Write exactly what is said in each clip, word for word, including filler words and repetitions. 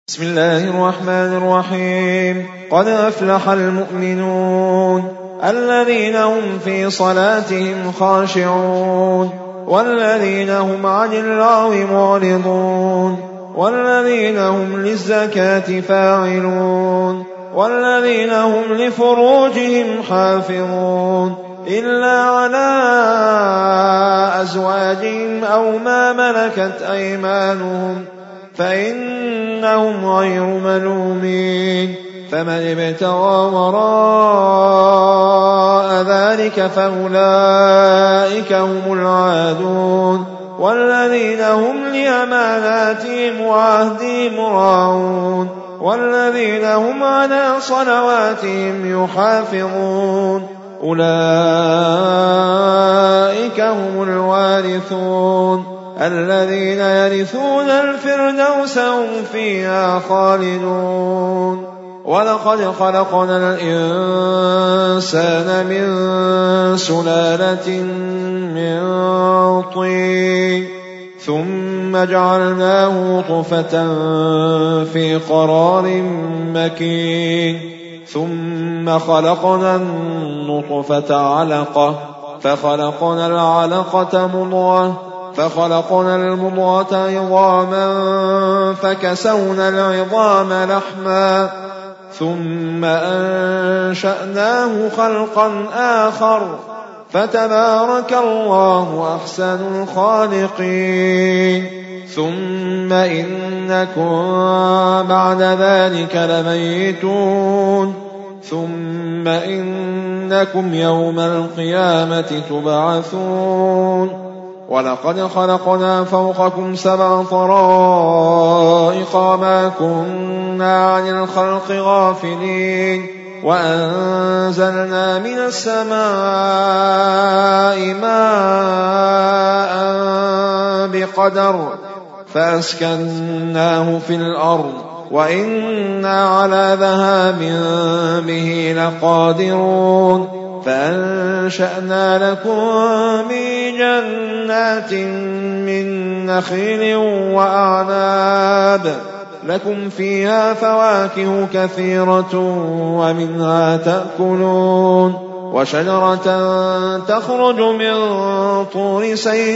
بسم الله الرحمن الرحيم. قد أفلح المؤمنون الذين هم في صلاتهم خاشعون والذين هم عن اللغو معرضون والذين هم للزكاة فاعلون والذين هم لفروجهم حافظون إلا على أزواجهم أو ما ملكت أيمانهم فإنهم غير ملومين. فمن ابتغى وراء ذلك فأولئك هم العادون والذين هم لأماناتهم وعهدهم راعون والذين هم على صلواتهم يحافظون أولئك هم الوارثون الذين يرثون الفردوس هم فيها خالدون. ولقد خلقنا الإنسان من سلالة من طين ثم جعلناه نطفة في قرار مكين ثم خلقنا النطفة علقة فخلقنا العلقة مضغة فخلقنا المضغة عظاما فكسونا العظام لحما ثم أنشأناه خلقا آخر فتبارك الله أحسن الخالقين. ثم إنكم بعد ذلك لميتون ثم إنكم يوم القيامة تبعثون. ولقد خلقنا فوقكم سبع طرائق ما كنا عن الخلق غافلين وأنزلنا من السماء ماء بقدر فأسكناه في الأرض وإنا على ذهاب به لقادرون. فأنشأنا لكم من جنات من نخيل وأعناب لكم فيها فواكه كثيرة ومنها تأكلون وشجرة تخرج من طور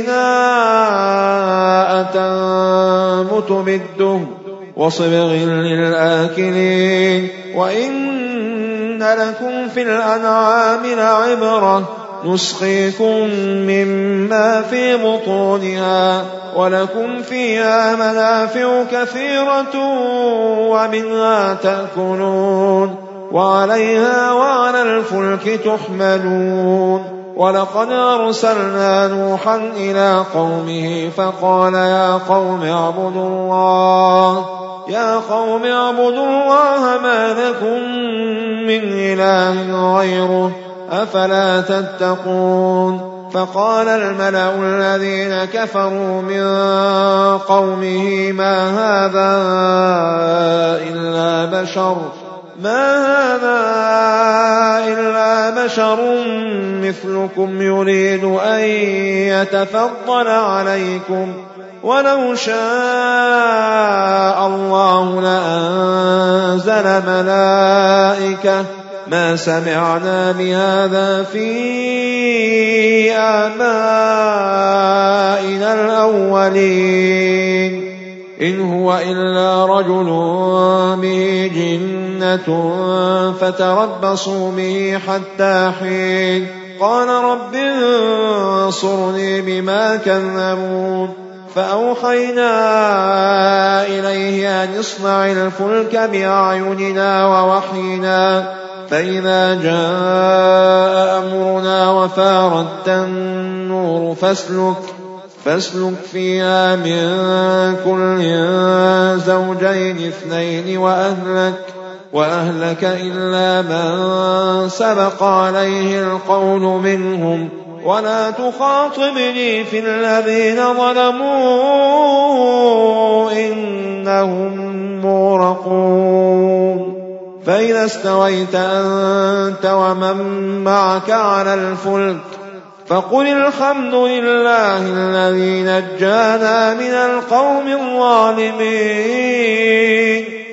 سيناء تنبت بالدهن وصبغ للآكلين. وإن لكم في الأنعام لعبرة نسقيكم مما في بطونها ولكم فيها منافع كثيرة ومنها تأكلون وعليها وعلى الفلك تحملون. ولقد أرسلنا نوحا إلى قومه فقال يا قوم اعبدوا الله يا قوم اعبدوا الله ما لكم من إله غيره أفلا تتقون. فقال الملأ الذين كفروا من قومه ما هذا إلا بشر ما هذا إلا بشر مثلكم يريد أن يتفضل عليكم ولو شاء الله لأنزل ملائكة ما سمعنا بهذا في آبائنا الأولين إن هو إلا رجل به جنة فتربصوا به حتى حين. قال رب انصرني بما كذبون. فأوحينا إليه أن اصنع الفلك بأعيننا ووحينا فإذا جاء أمرنا وفارت النور فاسلك فاسلك فيها من كل زوجين اثنين وأهلك وأهلك إلا من سبق عليه القول منهم ولا تخاطبني في الذين ظلموا إنهم مغرقون. فإذا استويت أنت ومن معك على الفلك فقل الحمد لله الذي نجانا من القوم الظالمين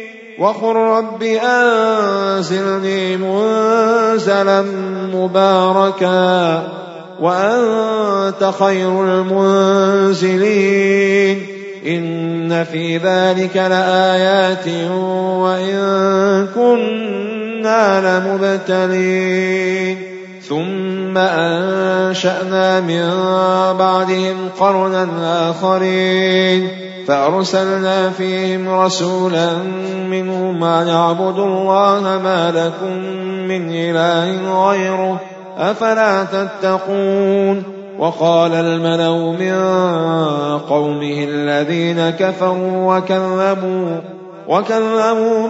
وقل رب أنزلني منزلا مباركا وأنت خير المنزلين إن في ذلك لآيات وإن كنا لمبتلين ثم أنشأنا من بعدهم قرنا آخرين فأرسلنا فيهم رسولا منهم أن اعبدوا الله ما لكم من إله غيره أفلا تتقون وقال الملأ من قومه الذين كفروا وكذبوا وكذبوا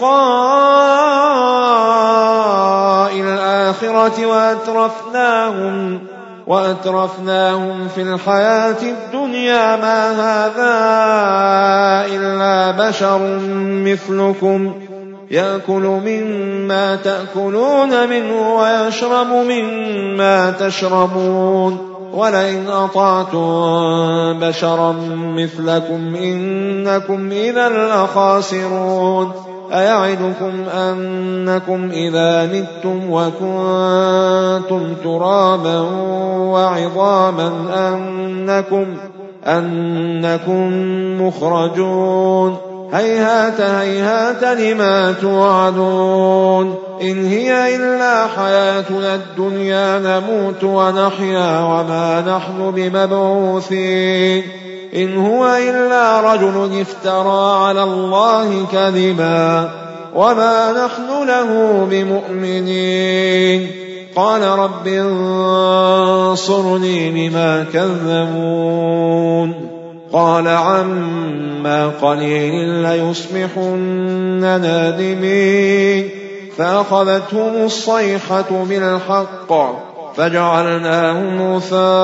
بلقاء الآخرة وأترفناهم وأترفناهم في الحياة الدنيا ما هذا إلا بشر مثلكم يأكل مما تأكلون منه ويشرب مما تشربون ولئن أطعتم بشرا مثلكم إنكم إذا لخاسرون أيعدكم أنكم إذا متم وكنتم ترابا وعظاما أنكم, أنكم مخرجون هيهات هيهات لما توعدون إن هي إلا حياتنا الدنيا نموت ونحيا وما نحن بمبعوثين إن هو إلا رجل افترى على الله كذبا وما نحن له بمؤمنين قال رب انصرني بما كذبون قال عما قليل ليصبحن نادمين فأخذتهم الصيحة بالحق فجعلناهم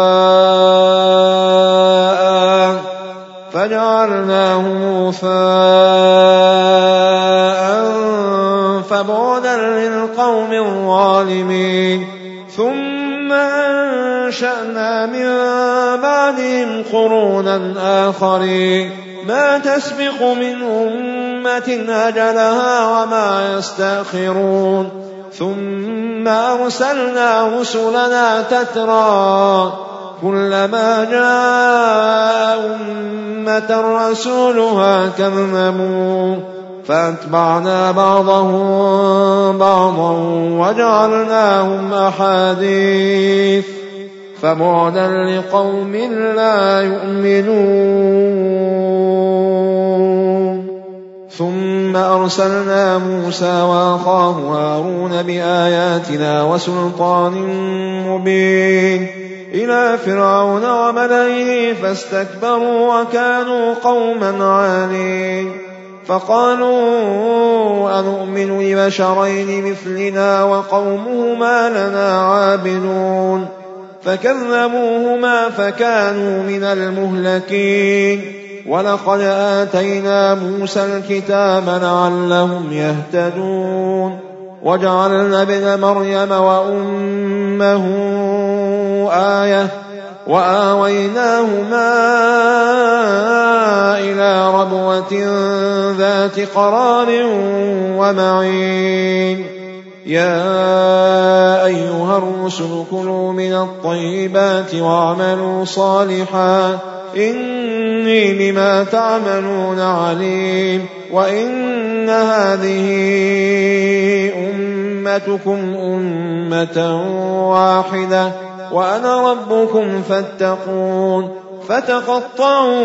غثاء فجعلناهم غثاء فبعدا للقوم الظالمين ثم أنشأنا من بعدهم قرونا آخرين ما تسبق من أمة أجلها وما يستأخرون ثم أرسلنا رسلنا تترى كلما جاء أمة رسولها كذبوا فأتبعنا بعضهم بعضا وجعلناهم أحاديث فبعدا لقوم لا يؤمنون ثم أرسلنا موسى وأخاه هارون بآياتنا وسلطان مبين إلى فرعون وملئه فاستكبروا وكانوا قوما عالين فقالوا أنؤمن لبشرين مثلنا وقومهما لنا عابدون فكذبوهما فكانوا من المهلكين ولقد آتينا موسى الكتاب لعلهم يهتدون وجعلنا ابن مريم وأمه آية وآويناهما إلى ربوة ذات قرار ومعين يا أيها الرسل كلوا من الطيبات واعملوا صالحا إني بما تعملون عليم وإن هذه أمتكم أمة واحدة وأنا ربكم فاتقون فتقطعوا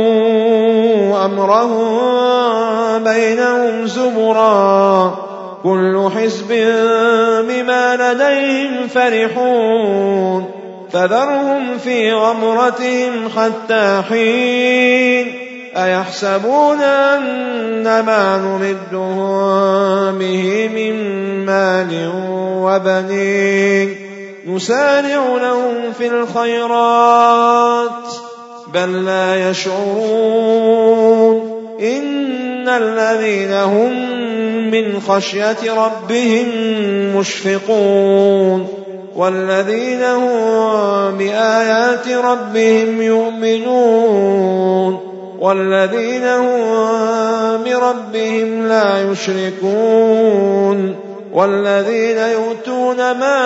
أمرهم بينهم زبرا كل حزب بما لديهم فرحون فذرهم في غمرتهم حتى حين أيحسبون أن ما نمدهم به من مال وبنين نسارع لهم في الخيرات بل لا يشعرون إن الذين هم من خشية ربهم مشفقون والذين هم بآيات ربهم يؤمنون والذين هم بربهم لا يشركون والذين يؤتون ما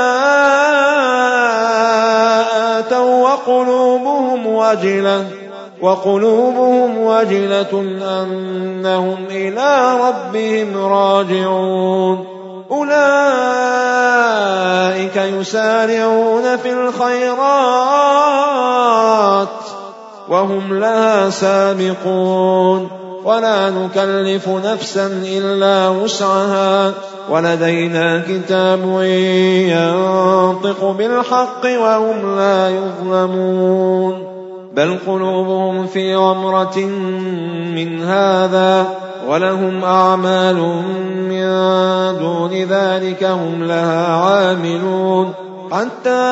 آتوا وقلوبهم وجلة وقلوبهم وجلة أنهم إلى ربهم راجعون أولئك يسارعون في الخيرات وهم لها سابقون ولا نكلف نفسا إلا وسعها ولدينا كتاب ينطق بالحق وهم لا يظلمون بل قلوبهم في غمرة من هذا ولهم أعمال من دون ذلك هم لها عاملون حتى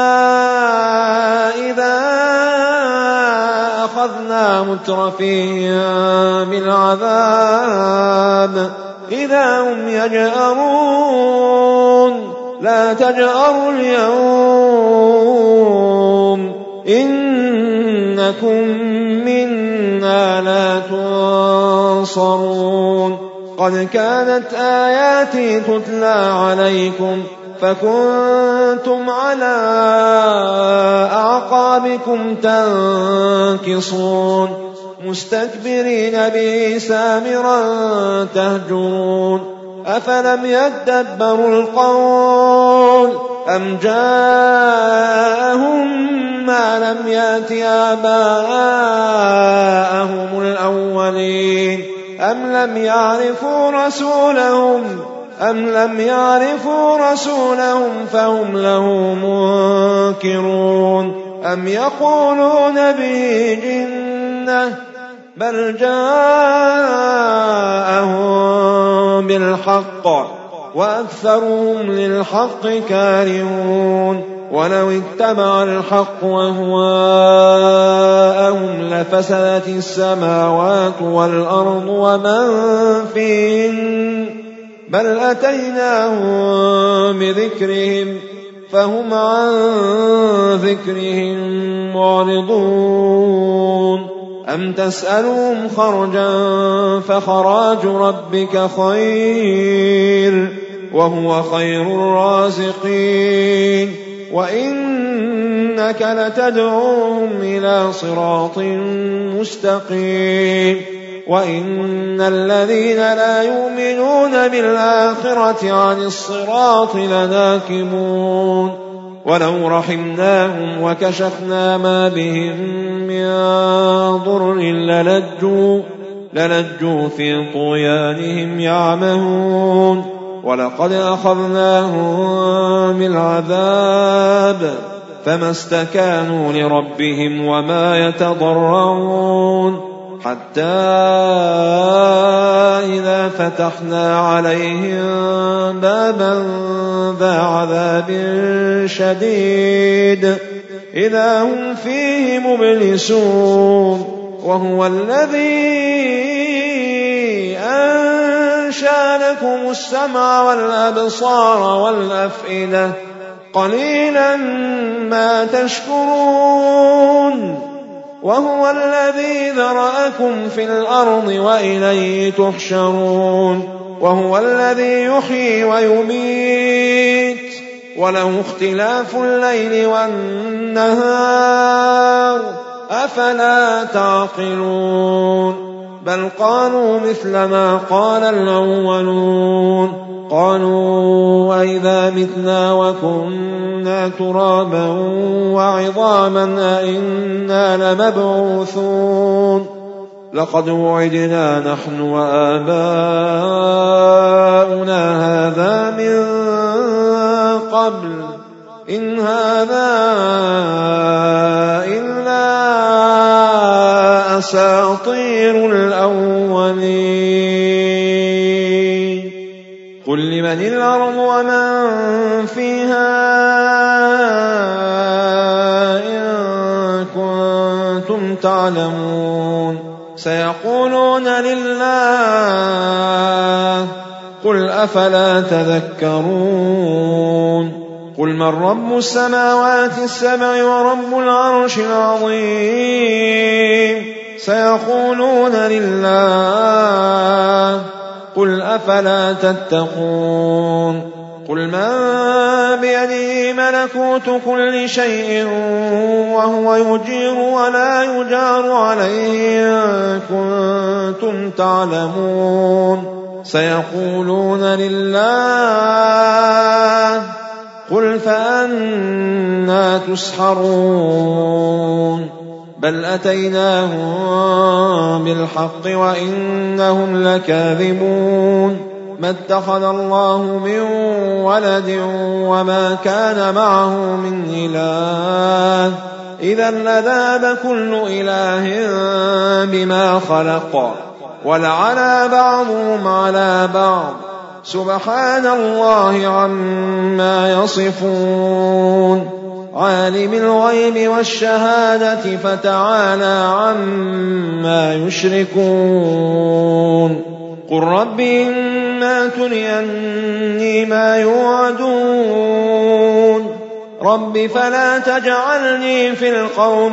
إذا أخذنا مترفيهم بالعذاب إذا هم يجأرون لا تجأروا اليوم إنكم منا لا تنصرون قد كانت آياتي تتلى عليكم فكنتم على أعقابكم تنكصون مستكبرين به سامرا تهجرون أفلم يدبروا القول أم جاءهم ما لم يأت آباءهم الأولين أم لم يعرفوا رسولهم أم لم يعرفوا رسولهم فهم له منكرون أم يقولون به جنة بل جاءهم بالحق وأكثرهم للحق كارهون ولو اتبع الحق أهواءهم لفسدت السماوات والأرض ومن فيهن بل أتيناهم بذكرهم فهم عن ذكرهم معرضون أم تسألهم خرجا فخراج ربك خير وهو خير الرازقين وإنك لتدعوهم إلى صراط مستقيم وإن الذين لا يؤمنون بالآخرة عن الصراط لناكبون ولو رحمناهم وكشفنا ما بهم من ضر للجوا, للجوا في طغيانهم يعمهون ولقد أخذناهم بالعذاب فما استكانوا لربهم وما يتضرعون حتى إذا فتحنا عليهم بابا ذا عذاب شديد إذا هم فيه مبلسون وهو الذي أنشأ لكم السمع والأبصار والأفئدة قليلا ما تشكرون وهو الذي ذرأكم في الأرض وإليه تحشرون وهو الذي يحيي ويميت وله اختلاف الليل والنهار أفلا تعقلون بل قالوا مثل ما قال الأولون قالوا وإذا متنا وكنا ترابا وعظاما أئنا لمبعوثون لقد وعدنا نحن وآباؤنا هذا من قبل إن هذا إلا أساطير الأولين قل لمن الأرض ومن فيها إن كنتم تعلمون سيقولون لله قل أفلا تذكرون قل من رب السماوات السبع ورب العرش العظيم سيقولون لله قل أفلا تتقون قل من بيده ملكوت كل شيء وهو يجير ولا يجار عليه إن كنتم تعلمون سيقولون لله قل فأنى تسحرون بل أتيناهم بالحق وإنهم لكاذبون ما اتخذ الله من ولد وما كان معه من إله إذا لذاب كل إله بما خلق ولعلى بعضهم على بعض سبحان الله عما يصفون عالم الغيب والشهادة فتعالى عما يشركون قل رب إما تريني ما يوعدون رب فلا تجعلني في القوم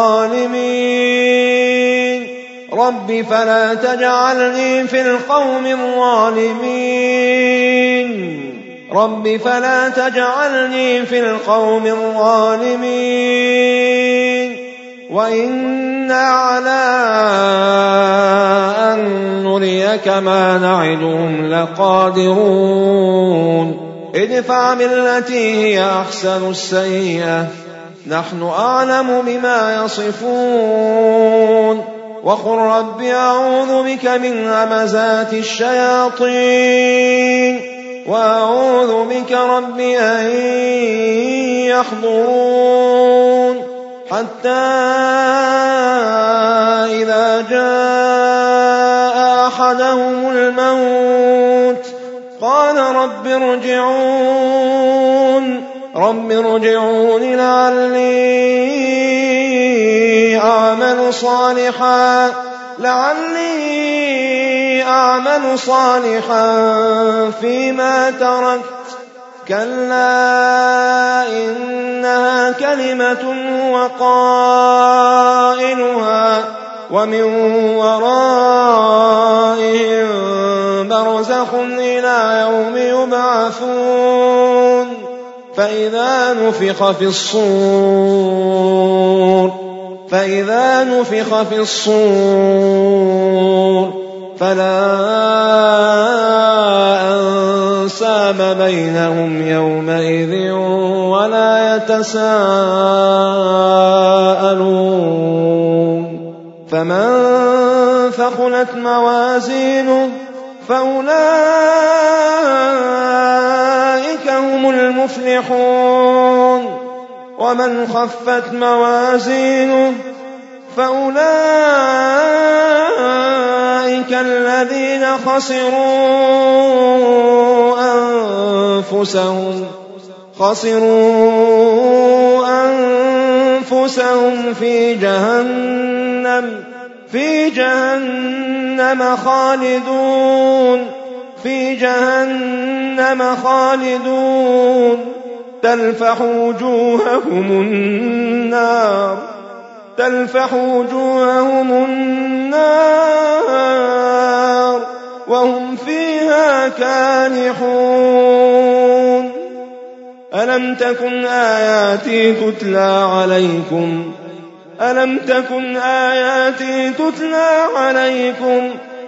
الظالمين رب فلا تجعلني في القوم الظالمين رب فلا تجعلني في القوم الظالمين وإنا على أن نريك ما نعدهم لقادرون ادفع بالتي هي أحسن السيئة نحن أعلم بما يصفون وقل رب أعوذ بك من همزات الشياطين وأعوذ بك رب أن يحضرون حتى إذا جاء أحدهم الموت قال رب ارجعون رب ارجعون لعلي أعمل صالحا لعلي أعمل صالحا فيما تركت كلا إنها كلمة هو قائلها ومن ورائهم برزخ إلى يوم يبعثون فإذا نفخ في الصور فإذا نفخ في الصور فلا أنساب بينهم يومئذ ولا يتساءلون فمن ثقلت موازينه فأولئك هم المفلحون ومن خفت موازينه فأولئك الذين خسروا أنفسهم خسروا أنفسهم في جهنم في جهنم خالدون في جهنم خالدون تلفح وجوههم النار تلفح وجوههم النار وهم فيها كالحون ألم تكن آياتي تتلى عليكم ألم تكن آياتي تتلى عليكم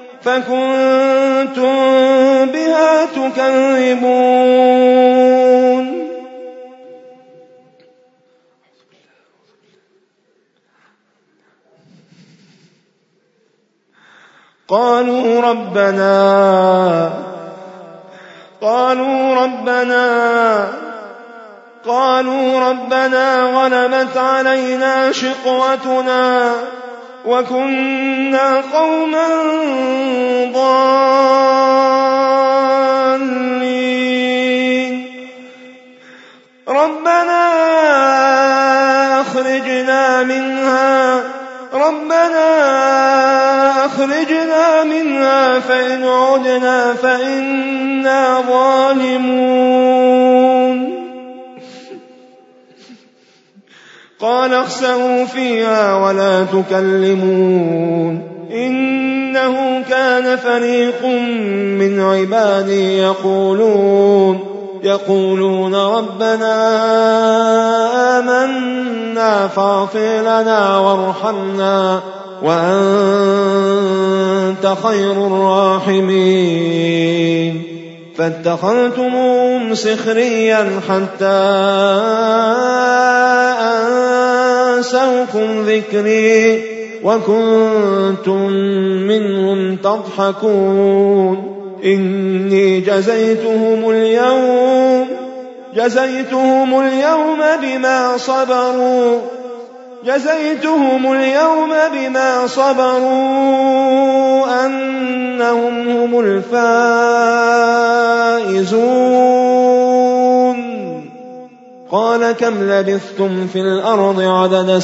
فكنتم بها تكذبون قالوا ربنا قالوا ربنا قالوا ربنا غلبت علينا شقوتنا وكنا قوما ضالين ربنا أخرجنا منها ربنا أخرجنا منها فإن عدنا فإنا ظالمون قال اخسئوا فيها ولا تكلمون إنه كان فريق من عبادي يقولون يقولون ربنا آمنا فاغفر لنا وارحمنا وأنت خير الراحمين فاتخذتموهم سخريا حتى أنسوكم ذكري وكنتم منهم تضحكون إني جزيتهم اليوم جزيتهم اليوم بما صبروا جزيتهم اليوم بما صبروا أنهم هم الفائزون قال كم لبثتم في الأرض عدد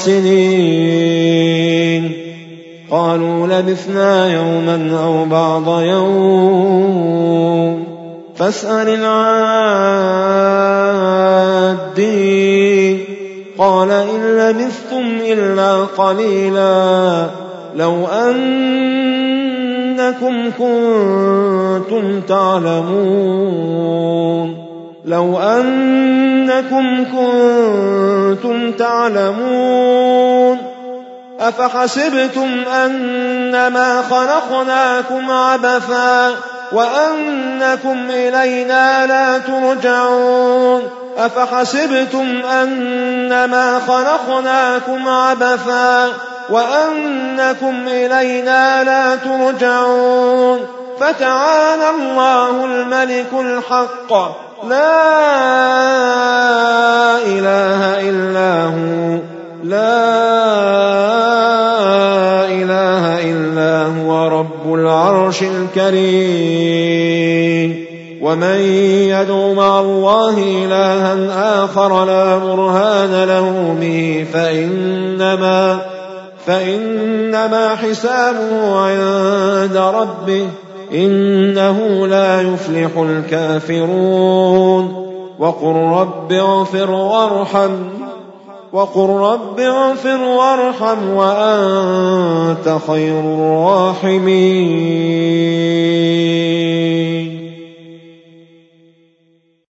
سنين قالوا لبثنا يوما أو بعض يوم فاسأل العادين قال إن لبثتم إلا قليلا لو أنكم كنتم تعلمون لو أنكم كنتم تعلمون أفحسبتم أنما خلقناكم عبثا وأنكم إلينا لا ترجعون أفحسبتم أنما خلقناكم عبثا وأنكم إلينا لا ترجعون فتعالى الله الملك الحق لا إله إلا هو لا إله إلا هو رب العرش الكريم ومن يدعو مع الله إلها آخر لا برهان له به فإنما, فإنما حسابه عند ربه إنه لا يفلح الكافرون وقل رب اغفر وارحم وقل رب اغفر وارحم وأنت خير الراحمين